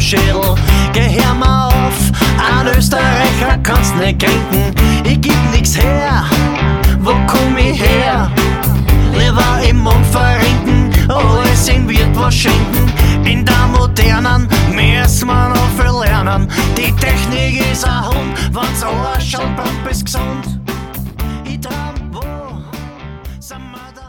Schädel. Geh hör mal auf, ein Österreicher kannst nicht kränken. Ich geb nix her, wo komm ich her? Lieber im Mund verrenken, alles in wird was schenken. In der modernen müssen wir noch viel lernen. Die Technik ist ein Hund, wenn's Arsch und Pump ist gesund. Ich traum, wo sind wir da?